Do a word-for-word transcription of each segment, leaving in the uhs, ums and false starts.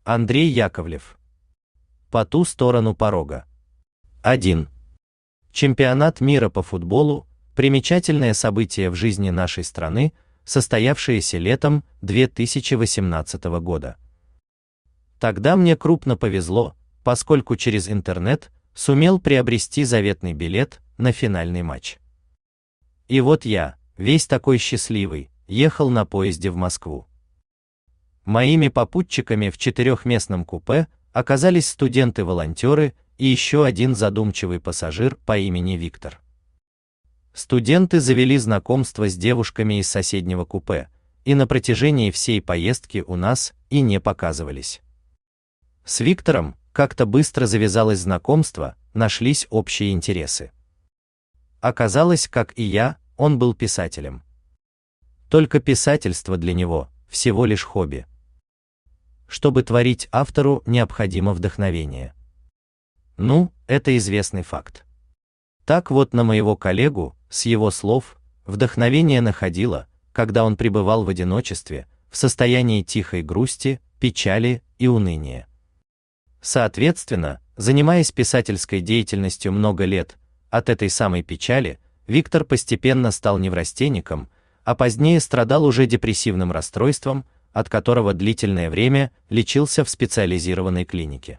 Андрей Яковлев. По ту сторону порога. один. Чемпионат мира по футболу – примечательное событие в жизни нашей страны, состоявшееся летом две тысячи восемнадцатого года. Тогда мне крупно повезло, поскольку через интернет сумел приобрести заветный билет на финальный матч. И вот я, весь такой счастливый, ехал на поезде в Москву. Моими попутчиками в четырехместном купе оказались студенты-волонтеры и еще один задумчивый пассажир по имени Виктор. Студенты завели знакомство с девушками из соседнего купе, и на протяжении всей поездки у нас и не показывались. С Виктором как-то быстро завязалось знакомство, нашлись общие интересы. Оказалось, как и я, он был писателем. Только писательство для него всего лишь хобби. Чтобы творить, автору необходимо вдохновение. Ну, это известный факт. Так вот, на моего коллегу, с его слов, вдохновение находило, когда он пребывал в одиночестве, в состоянии тихой грусти, печали и уныния. Соответственно, занимаясь писательской деятельностью много лет, от этой самой печали Виктор постепенно стал неврастенником, а позднее страдал уже депрессивным расстройством, от которого длительное время лечился в специализированной клинике.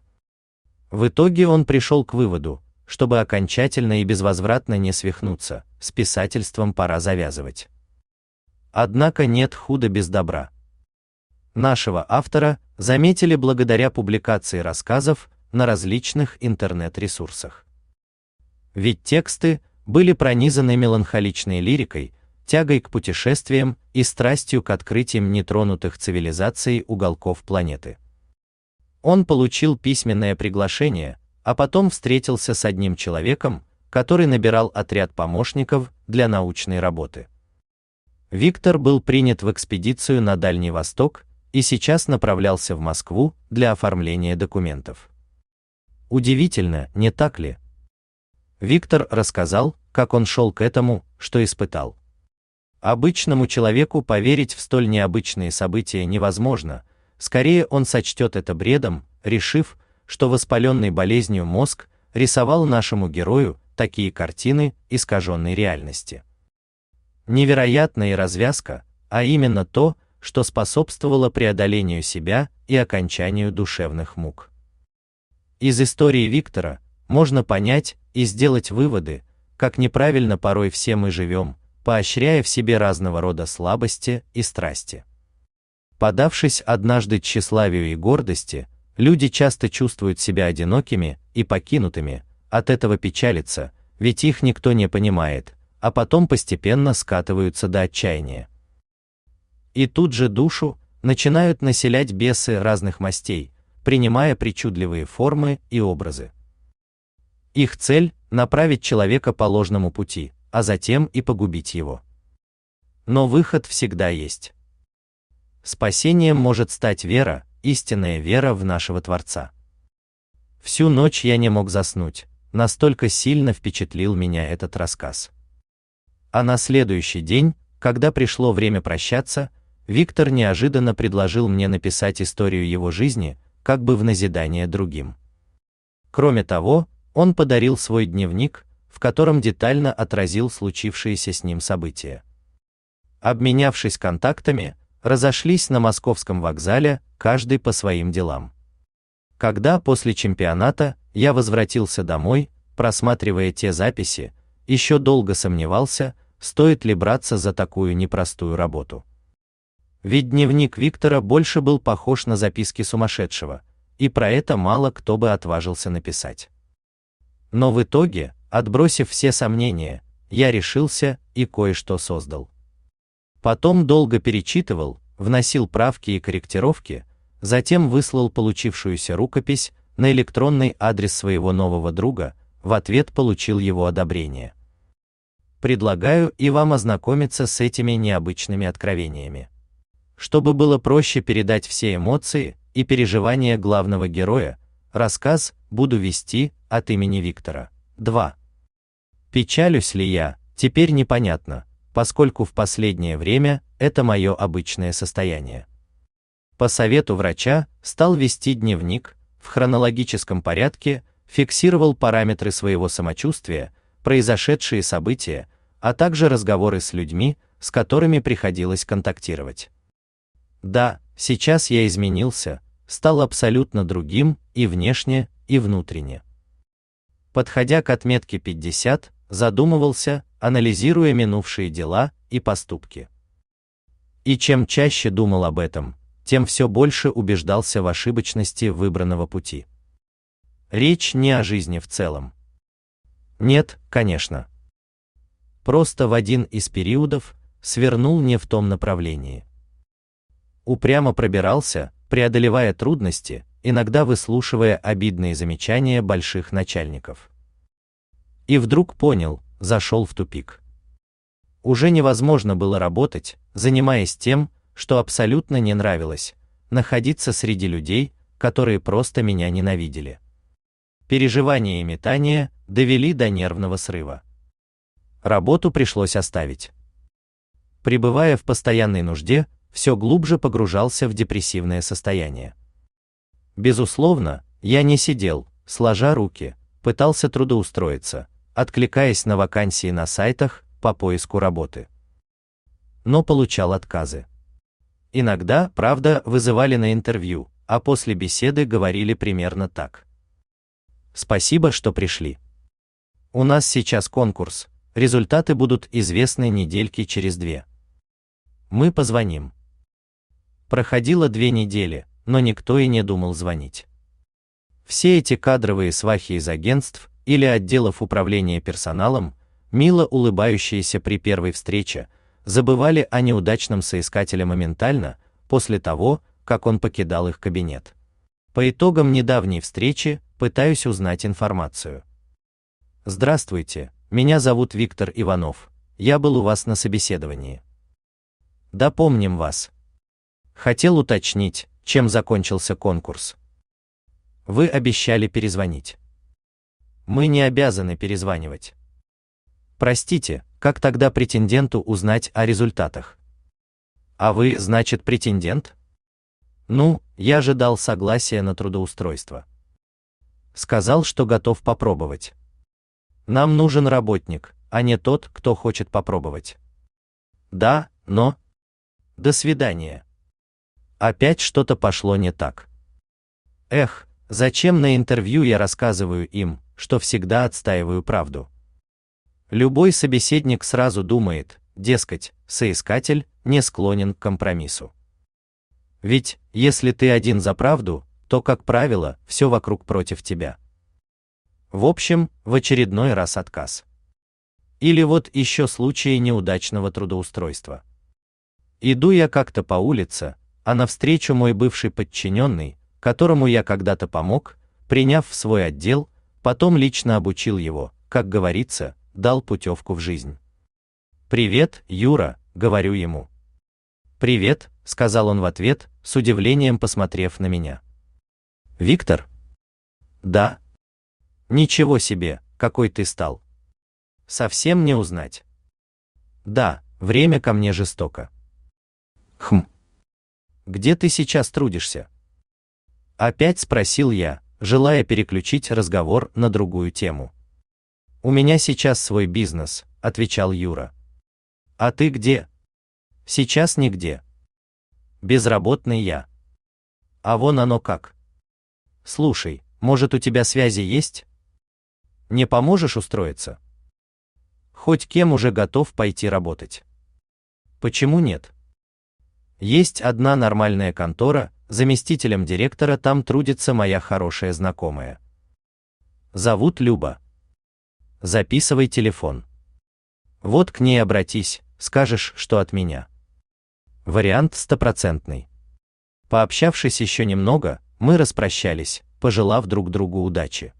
В итоге он пришел к выводу, чтобы окончательно и безвозвратно не свихнуться, с писательством пора завязывать. Однако нет худа без добра. Нашего автора заметили благодаря публикации рассказов на различных интернет-ресурсах. Ведь тексты были пронизаны меланхоличной лирикой, тягой к путешествиям и страстью к открытиям нетронутых цивилизаций уголков планеты. Он получил письменное приглашение, а потом встретился с одним человеком, который набирал отряд помощников для научной работы. Виктор был принят в экспедицию на Дальний Восток и сейчас направлялся в Москву для оформления документов. Удивительно, не так ли? Виктор рассказал, как он шел к этому, что испытал. Обычному человеку поверить в столь необычные события невозможно, скорее он сочтет это бредом, решив, что воспаленный болезнью мозг рисовал нашему герою такие картины искаженной реальности. Невероятная развязка, а именно то, что способствовало преодолению себя и окончанию душевных мук. Из истории Виктора можно понять и сделать выводы, как неправильно порой все мы живем, поощряя в себе разного рода слабости и страсти. Подавшись однажды тщеславию и гордости, люди часто чувствуют себя одинокими и покинутыми, от этого печалятся, ведь их никто не понимает, а потом постепенно скатываются до отчаяния. И тут же душу начинают населять бесы разных мастей, принимая причудливые формы и образы. Их цель – направить человека по ложному пути, а затем и погубить его. Но выход всегда есть. Спасением может стать вера, истинная вера в нашего Творца. Всю ночь я не мог заснуть, настолько сильно впечатлил меня этот рассказ. А на следующий день, когда пришло время прощаться, Виктор неожиданно предложил мне написать историю его жизни, как бы в назидание другим. Кроме того, он подарил свой дневник, в котором детально отразил случившиеся с ним события. Обменявшись контактами, разошлись на московском вокзале, каждый по своим делам. Когда после чемпионата я возвратился домой, просматривая те записи, еще долго сомневался, стоит ли браться за такую непростую работу. Ведь дневник Виктора больше был похож на записки сумасшедшего, и про это мало кто бы отважился написать. Но в итоге, отбросив все сомнения, я решился и кое-что создал. Потом долго перечитывал, вносил правки и корректировки, затем выслал получившуюся рукопись на электронный адрес своего нового друга, в ответ получил его одобрение. Предлагаю и вам ознакомиться с этими необычными откровениями. Чтобы было проще передать все эмоции и переживания главного героя, рассказ буду вести от имени Виктора. два. Печалюсь ли я, теперь непонятно, поскольку в последнее время это мое обычное состояние. По совету врача стал вести дневник, в хронологическом порядке фиксировал параметры своего самочувствия, произошедшие события, а также разговоры с людьми, с которыми приходилось контактировать. Да, сейчас я изменился, стал абсолютно другим и внешне, и внутренне. Подходя к отметке пятьдесят, задумывался, анализируя минувшие дела и поступки. И чем чаще думал об этом, тем все больше убеждался в ошибочности выбранного пути. Речь не о жизни в целом. Нет, конечно. Просто в один из периодов свернул не в том направлении. Упрямо пробирался, преодолевая трудности, иногда выслушивая обидные замечания больших начальников. И вдруг понял, зашел в тупик. Уже невозможно было работать, занимаясь тем, что абсолютно не нравилось, находиться среди людей, которые просто меня ненавидели. Переживания и метания довели до нервного срыва. Работу пришлось оставить. Пребывая в постоянной нужде, все глубже погружался в депрессивное состояние. Безусловно, я не сидел, сложа руки, пытался трудоустроиться, откликаясь на вакансии на сайтах по поиску работы. Но получал отказы. Иногда, правда, вызывали на интервью, а после беседы говорили примерно так: «Спасибо, что пришли. У нас сейчас конкурс, результаты будут известны недельки через две. Мы позвоним». Проходило две недели, но никто и не думал звонить. Все эти кадровые свахи из агентств или отделов управления персоналом, мило улыбающиеся при первой встрече, забывали о неудачном соискателе моментально, после того, как он покидал их кабинет. По итогам недавней встречи пытаюсь узнать информацию. «Здравствуйте, меня зовут Виктор Иванов, я был у вас на собеседовании». «Да, помним вас. Хотел уточнить, чем закончился конкурс». «Вы обещали перезвонить». «Мы не обязаны перезванивать». «Простите, как тогда претенденту узнать о результатах?» «А вы, значит, претендент?» «Ну, я же дал согласие на трудоустройство. Сказал, что готов попробовать. Нам нужен работник, а не тот, кто хочет попробовать». «Да, но...» «До свидания». Опять что-то пошло не так. Эх, зачем на интервью я рассказываю им, что всегда отстаиваю правду? Любой собеседник сразу думает, дескать, соискатель не склонен к компромиссу. Ведь, если ты один за правду, то, как правило, все вокруг против тебя. В общем, в очередной раз отказ. Или вот еще случаи неудачного трудоустройства. Иду я как-то по улице, а навстречу мой бывший подчиненный, которому я когда-то помог, приняв в свой отдел, потом лично обучил его, как говорится, дал путевку в жизнь. «Привет, Юра», — говорю ему. «Привет», — сказал он в ответ, с удивлением посмотрев на меня. «Виктор?» «Да». «Ничего себе, какой ты стал. Совсем не узнать». «Да, время ко мне жестоко». «Хм. Где ты сейчас трудишься?» Опять спросил я, желая переключить разговор на другую тему. «У меня сейчас свой бизнес», — отвечал Юра. «А ты где?» «Сейчас нигде. Безработный я». «А вон оно как. Слушай, может, у тебя связи есть? Не поможешь устроиться? Хоть кем уже готов пойти работать». «Почему нет? Есть одна нормальная контора, заместителем директора там трудится моя хорошая знакомая. Зовут Люба. Записывай телефон. Вот к ней обратись, скажешь, что от меня». Вариант стопроцентный. Пообщавшись еще немного, мы распрощались, пожелав друг другу удачи.